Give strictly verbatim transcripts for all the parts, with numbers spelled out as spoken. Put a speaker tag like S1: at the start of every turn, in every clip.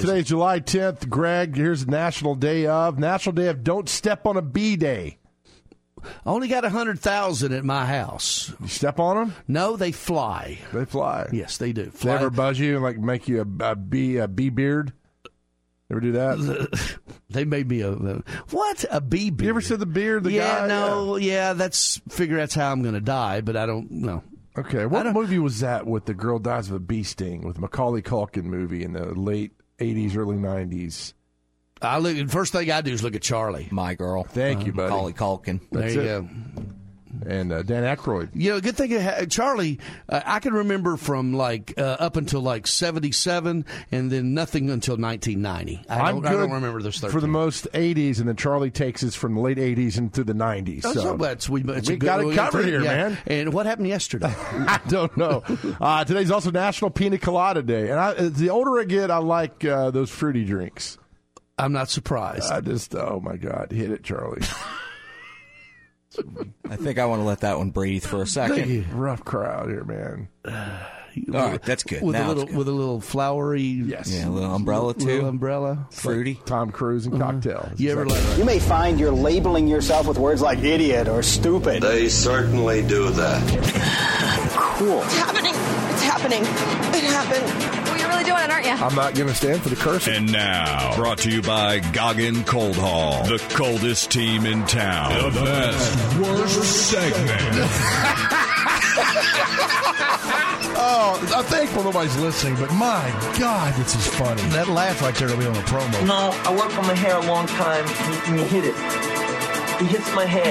S1: Today's July tenth. Greg, here's National Day of. National Day of Don't Step on a Bee Day.
S2: I only got one hundred thousand at my house.
S1: You step on them?
S2: No, they fly.
S1: They fly.
S2: Yes, they do.
S1: Fly. They ever buzz you and like make you a, a bee a bee beard? Ever do that?
S2: They made me a, a what a bee beard.
S1: You ever see the beard? The
S2: yeah,
S1: guy?
S2: no, yeah. yeah. That's figure that's how I'm going to die, but I don't know.
S1: Okay, what movie was that with the girl dies of a bee sting with Macaulay Culkin movie in the late eighties, early nineties?
S2: I look. First thing I do is look at Charlie.
S3: My Girl.
S1: Thank uh, you, buddy.
S3: Macaulay Culkin.
S1: That's
S2: there you
S1: it.
S2: go.
S1: And uh, Dan Aykroyd.
S2: You know, good thing uh, Charlie. Uh, I can remember from like uh, up until like seventy-seven, and then nothing until nineteen ninety. I
S1: I'm
S2: don't,
S1: good
S2: I don't remember those thirteen.
S1: For the most eighties, and then Charlie takes us from the late eighties into the nineties.
S2: Oh,
S1: so
S2: so that's, we
S1: we got it covered here,
S2: yeah.
S1: man.
S2: And what happened yesterday?
S1: I don't know. Uh, today's also National Pina Colada Day, and I, the older I get, I like uh, those fruity drinks.
S2: I'm not surprised.
S1: I just, oh my God, hit it, Charlie.
S3: I think I want to let that one breathe for a second.
S1: Rough crowd here, man.
S3: Uh, All right, that's good.
S2: With
S3: now
S2: a little,
S3: good.
S2: with a little flowery,
S1: yes,
S3: yeah, a little umbrella too.
S2: Little umbrella,
S3: fruity.
S1: Like Tom Cruise and
S2: uh-huh.
S1: cocktail.
S2: You ever
S1: exactly
S2: let
S1: right.
S4: You may find you're labeling yourself with words like idiot or stupid.
S5: They certainly do that.
S4: Cool.
S6: It's happening. It's happening. It happened. Well, you're really doing it, aren't you?
S1: I'm not going to stand for the cursing.
S7: And now, brought to you by Goggin Cold Hall, the coldest team in town. The best, worst segment.
S8: Oh, I'm thankful nobody's listening, but my God, this is funny. That laugh right there will be on the promo.
S9: No, I worked on my hair a long time, and he hit it. He hits my hair.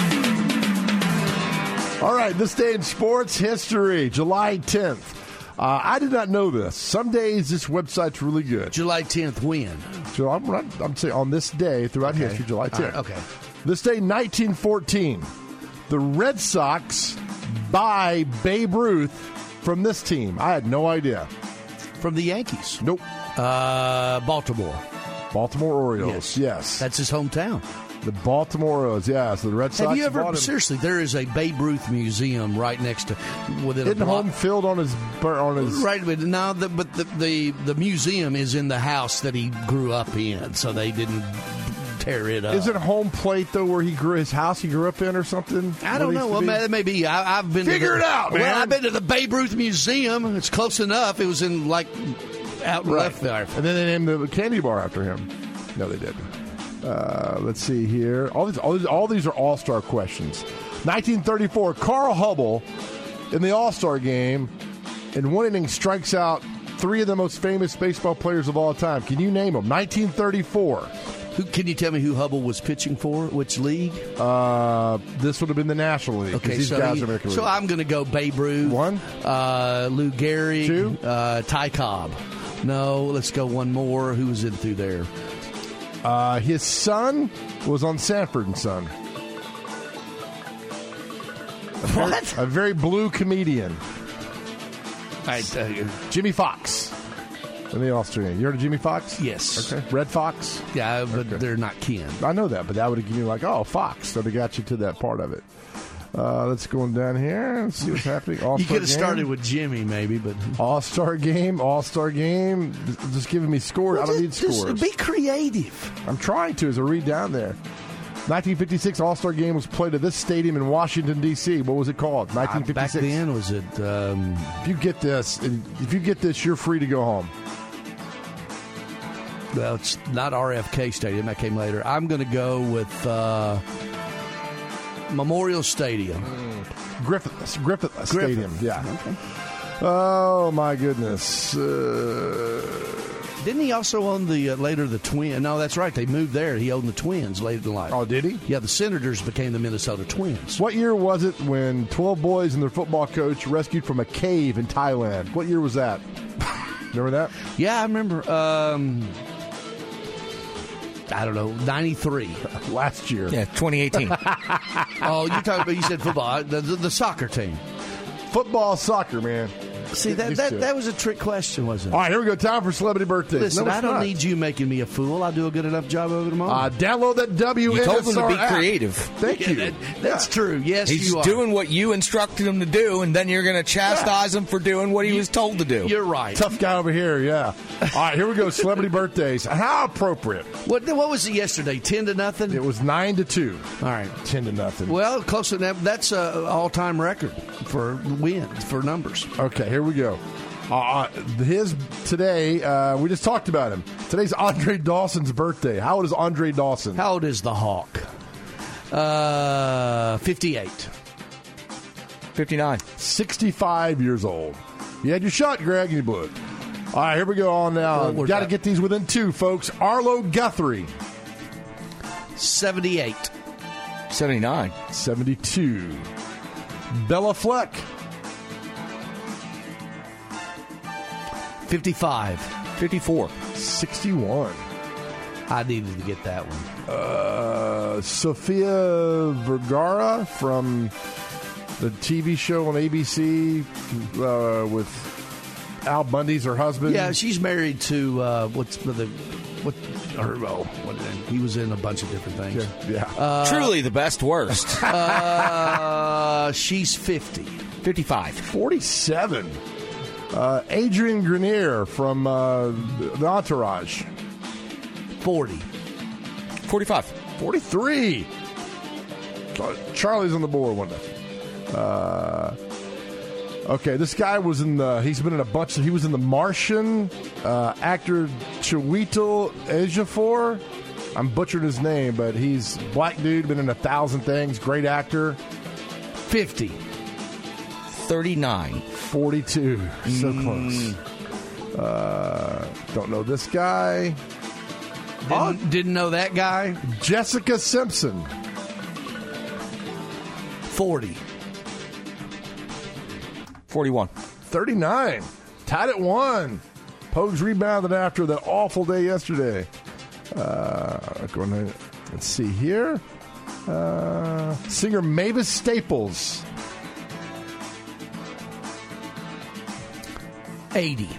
S1: All right, this day in sports history, July tenth. Uh, I did not know this. Some days this website's really good.
S2: July tenth, when?
S1: So I'm, I'm, I'm saying on this day throughout
S2: okay.
S1: history, July tenth.
S2: Right, okay.
S1: This day, nineteen fourteen, the Red Sox buy Babe Ruth from this team. I had no idea.
S2: From the Yankees?
S1: Nope.
S2: Uh, Baltimore.
S1: Baltimore Orioles, yes.
S2: yes. That's his hometown.
S1: The Baltimore Orioles, yeah. So the Red Sox.
S2: Have you ever,
S1: bought him.
S2: Seriously, there is a Babe Ruth museum right next to, within
S1: Isn't
S2: a block.
S1: home field on his, on his.
S2: Right, but no, the, but the, the, the museum is in the house that he grew up in, so they didn't tear it up.
S1: Is it home plate, though, where he grew his house he grew up in or something?
S2: I don't know. Well,
S1: be?
S2: maybe. I, I've been
S1: Figure
S2: to the,
S1: it out, man.
S2: Well, I've been to the Babe Ruth Museum. It's close enough. It was in, like, out
S1: right.
S2: left there.
S1: And then they named the candy bar after him. No, they didn't. Uh, let's see here. All these, all these, all these are all-star questions. nineteen thirty-four, Carl Hubble in the All-Star game in one inning strikes out three of the most famous baseball players of all time. Can you name them? nineteen thirty-four.
S2: Who, can you tell me who Hubble was pitching for? Which league?
S1: Uh, this would have been the National League.
S2: Okay,
S1: these
S2: so,
S1: guys
S2: he,
S1: are American
S2: so
S1: League.
S2: I'm going to go Babe Ruth.
S1: One.
S2: Uh, Lou Gehrig.
S1: Two.
S2: Uh, Ty Cobb. No, let's go one more. Who was in through there?
S1: Uh, his son was on Sanford and Son. A very,
S2: What?
S1: a very blue comedian.
S2: I, uh,
S1: Jimmy Fox. In the All-Star game. You heard of Jimmy Fox?
S2: yes.
S1: Okay. Red Fox?
S2: Yeah, but
S1: Okay.
S2: they're not kin.
S1: I know that, but that would have given you like, oh, Fox. So they got you to that part of it. Uh, let's go down here and see what's happening. All-Star
S2: You could have
S1: game.
S2: started with Jimmy, maybe, but
S1: All-Star game, All-Star game. Just giving me scores.
S2: Well,
S1: I don't need
S2: just,
S1: scores.
S2: just be creative.
S1: I'm trying to as I read down there. nineteen fifty-six All-Star game was played at this stadium in Washington, D C What was it called? nineteen fifty-six.
S2: Back then, was it? Um,
S1: If you get this, if you get this, you're free to go home.
S2: well, it's not R F K Stadium. That came later. I'm going to go with uh, Memorial Stadium.
S1: Griffith, Griffith,
S2: Griffith.
S1: Stadium. Yeah.
S2: Okay.
S1: Oh my goodness. Uh,
S2: Didn't he also own the uh, later the Twins? No, that's right. They moved there. He owned the Twins later in life.
S1: oh, did he?
S2: Yeah, the Senators became the Minnesota Twins.
S1: What year was it when twelve boys and their football coach rescued from a cave in Thailand? What year was that? Remember that?
S2: Yeah, I remember. Um, I don't know, ninety-three.
S1: Last year.
S3: Yeah, twenty eighteen.
S2: Oh, you talking about? You said football. The, the, the soccer team.
S1: Football, soccer, man.
S2: See, that, that, that was a trick question, wasn't it?
S1: All right, here we go. Time for celebrity birthdays.
S2: Listen,
S1: no,
S2: I don't
S1: not.
S2: need you making me a fool. I do a good enough job over tomorrow.
S1: Uh, download that W N S R
S3: You told him to be
S1: app.
S3: creative.
S1: Thank
S2: yeah,
S1: you.
S2: That, that's
S1: yeah.
S2: true. Yes,
S3: He's
S2: you are.
S3: doing what you instructed him to do, and then you're going to chastise him for doing what he was told to do.
S2: You're right.
S1: Tough guy over here, yeah. All right, here we go. Celebrity birthdays. How appropriate.
S2: What, what was it yesterday? Ten to nothing?
S1: It was nine to two.
S2: All right.
S1: Ten to nothing.
S2: Well, close enough. That's an all-time record for wins, for numbers.
S1: Okay, here we go. Uh, his today, uh, we just talked about him. Today's Andre Dawson's birthday. How old is Andre Dawson?
S2: How old is the Hawk? Uh, fifty-eight.
S3: fifty-nine.
S1: sixty-five years old. You had your shot, Greg, and you blew it. All right, here we go on now.
S2: Well,
S1: Got to get these within two, folks. Arlo Guthrie.
S2: seventy-eight.
S3: seventy-nine.
S1: seventy-two. Bella Fleck.
S2: fifty-five.
S3: fifty-four.
S1: sixty-one.
S2: I needed to get that one.
S1: Uh, Sofia Vergara from the T V show on A B C uh, with Al Bundy's her husband.
S2: Yeah, she's married to uh, what's the what? Or, oh, what? He was in a bunch of different things.
S1: Yeah.
S2: Uh,
S3: Truly the best worst.
S2: uh, she's fifty.
S3: fifty-five.
S1: forty-seven. Uh, Adrian Grenier from uh, The Entourage.
S2: forty.
S3: forty-five.
S1: forty-three. Charlie's on the board one day. Uh, okay, this guy was in the. He's been in a bunch. Of, he was in The Martian. Uh, actor Chiwetel Ejiofor. I'm butchering his name, but he's a black dude. Been in a thousand things. Great actor.
S2: fifty.
S3: thirty-nine.
S1: forty-two. So
S3: Mm.
S1: close. Uh, don't know this guy.
S2: Didn't, oh, didn't know that guy.
S1: Jessica Simpson.
S2: forty.
S3: forty-one.
S1: thirty-nine. Tied at one. Pogues rebounded after that awful day yesterday. Uh, going to, let's see here. Uh, singer Mavis Staples.
S2: eighty.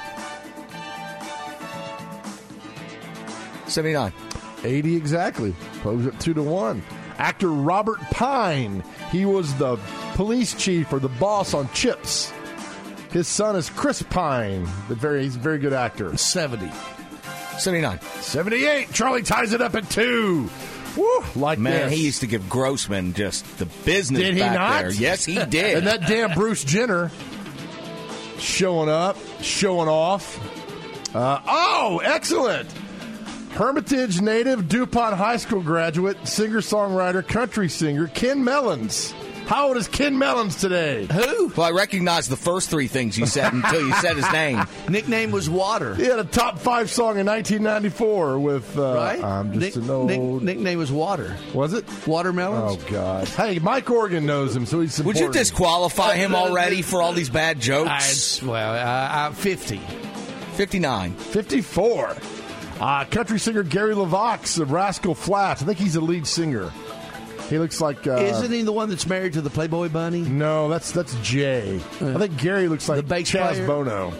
S3: seventy-nine.
S1: eighty exactly. Pogues up two to one. Actor Robert Pine. He was the police chief or the boss on Chips. His son is Chris Pine. The very, he's a very good actor.
S2: seventy.
S3: seventy-nine.
S1: seventy-eight. Charlie ties it up at two. Woo, like
S3: Man,
S1: this.
S3: he used to give Grossman just the business
S1: Did he
S3: back
S1: not?
S3: there. Yes, he did.
S1: And that damn Bruce Jenner showing up, showing off. Uh, oh, excellent. Hermitage native, DuPont High School graduate, singer-songwriter, country singer, Ken Mellons. How old is Ken Mellons today?
S2: Who?
S3: Well, I recognized the first three things you said until you said his name.
S2: Nickname was Water.
S1: He had a top five song in nineteen ninety-four with uh,
S2: Right?
S1: I'm just
S2: Nick,
S1: an old...
S2: Nick, nickname was Water.
S1: Was it?
S2: Watermelons?
S1: Oh, God. Hey, Mike Organ knows him, so he's
S3: Would
S1: supporting.
S3: you disqualify him already for all these bad jokes?
S2: I, well, uh, uh, fifty.
S3: fifty-nine.
S1: fifty-four. Uh, country singer Gary LaVox of Rascal Flatts. I think he's the lead singer. He looks like... Uh,
S2: Isn't he the one that's married to the Playboy Bunny?
S1: No, that's that's Jay.
S2: Uh,
S1: I think Gary looks like
S2: the bass
S1: Chaz
S2: player?
S1: Bono.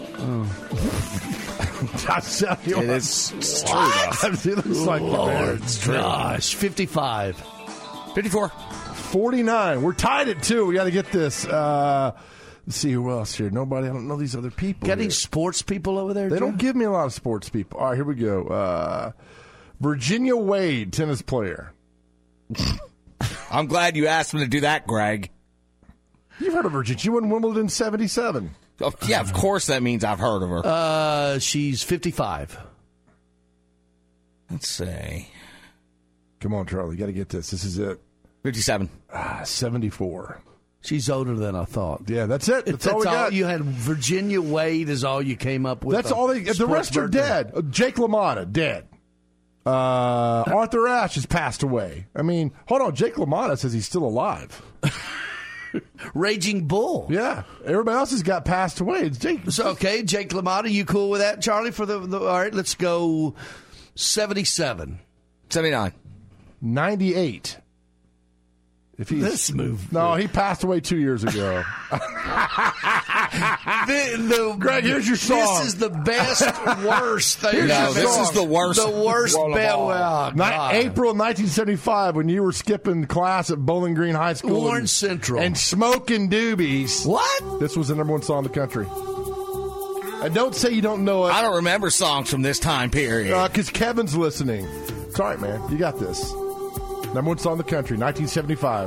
S2: Oh.
S1: I tell you
S3: It
S1: what.
S3: is it's true, though.
S1: He looks like the
S2: Lord
S1: man.
S2: gosh. fifty-five.
S3: fifty-four.
S1: forty-nine. We're tied at two. We got to get this. Uh, let's see who else here. Nobody. I don't know these other people.
S2: Got any
S1: here.
S2: sports people over there?
S1: They
S2: Joe?
S1: don't give me a lot of sports people. All right, here we go. Uh, Virginia Wade, tennis player.
S3: I'm glad you asked me to do that, Greg.
S1: You've heard of Virginia. She won Wimbledon seventy-seven.
S3: Oh, yeah, of course that means I've heard of her.
S2: Uh, she's fifty-five.
S3: Let's see.
S1: Come on, Charlie. You got to get this. This is it.
S3: fifty-seven.
S1: Ah, seventy-four.
S2: She's older than I thought.
S1: Yeah, that's it. That's,
S2: That's
S1: all we
S2: all
S1: got.
S2: you had. Virginia Wade is all you came up with.
S1: That's all they. The
S2: Sports
S1: rest are
S2: birthday.
S1: dead. Uh, Jake LaMotta, dead. Uh, Arthur Ashe has passed away. I mean, hold on. Jake LaMotta says he's still alive.
S2: Raging Bull.
S1: Yeah, everybody else has got passed away. It's Jake.
S2: So, okay, Jake LaMotta, you cool with that, Charlie? For the, the all right, let's go. Seventy-seven.
S3: seventy-nine.
S1: ninety-eight. If he's,
S2: This move.
S1: No, he passed away two years ago.
S2: the, the,
S1: Greg, here's your song.
S2: This is the best, worst thing.
S1: Here's
S3: No,
S1: your
S3: this
S1: song.
S3: is the worst.
S2: The worst
S3: one of
S2: bet.
S3: all.
S2: Well,
S1: Ni-
S2: God.
S1: April nineteen seventy-five, when you were skipping class at Bowling Green High School.
S2: Orange
S1: and,
S2: Central.
S1: And smoking doobies.
S2: What?
S1: This was the number one song in the country. And don't say you don't know it.
S3: I don't remember songs from this time period.
S1: Because uh, Kevin's listening. It's all right, man. You got this. Number one song in the country, nineteen seventy-five.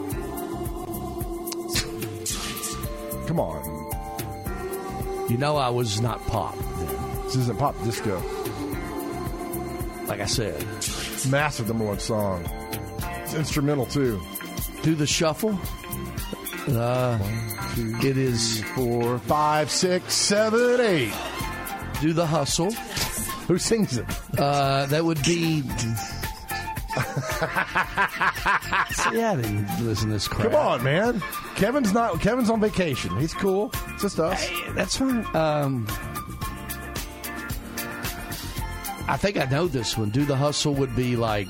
S1: Come on.
S2: You know I was not pop then.
S1: This isn't pop disco.
S2: Like I said.
S1: Massive number one song. It's instrumental, too.
S2: Do the shuffle. Uh, it is
S1: Four, five, six, seven, eight.
S2: Do the hustle.
S1: Who sings it?
S2: Uh, that would be. See, I didn't listen to this crap.
S1: Come on, man. Kevin's not. Kevin's on vacation. He's cool. It's just us.
S2: Hey, that's fine. Um, I think I know this one. Do the hustle would be like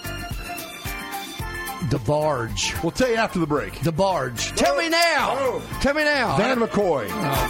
S2: DeBarge.
S1: We'll tell you after the break.
S2: DeBarge. Tell me now.
S1: Oh.
S2: Tell me now.
S1: Dan McCoy.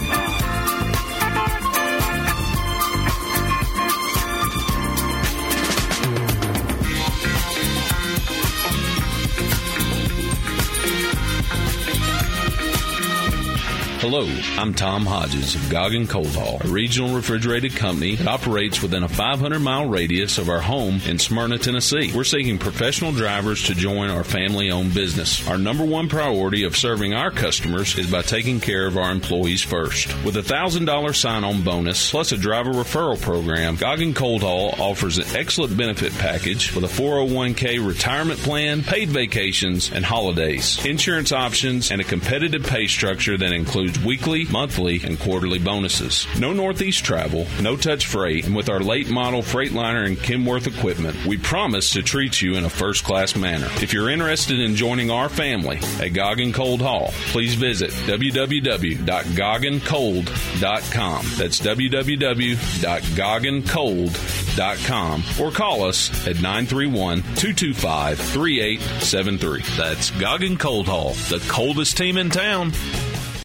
S10: Hello, I'm Tom Hodges of Goggin Cold Haul, a regional refrigerated company that operates within a five hundred mile radius of our home in Smyrna, Tennessee. We're seeking professional drivers to join our family-owned business. Our number one priority of serving our customers is by taking care of our employees first. With a one thousand dollars sign-on bonus plus a driver referral program, Goggin Cold Haul offers an excellent benefit package with a four oh one k retirement plan, paid vacations, and holidays, insurance options, and a competitive pay structure that includes weekly, monthly, and quarterly bonuses. No Northeast travel, no touch freight, and with our late model Freightliner and Kenworth equipment, we promise to treat you in a first-class manner. If you're interested in joining our family at Goggin Cold Haul, please visit w w w dot goggin cold dot com. That's w w w dot goggin cold dot com or call us at nine three one, two two five, three eight seven three. That's Goggin Cold Haul, the coldest team in town.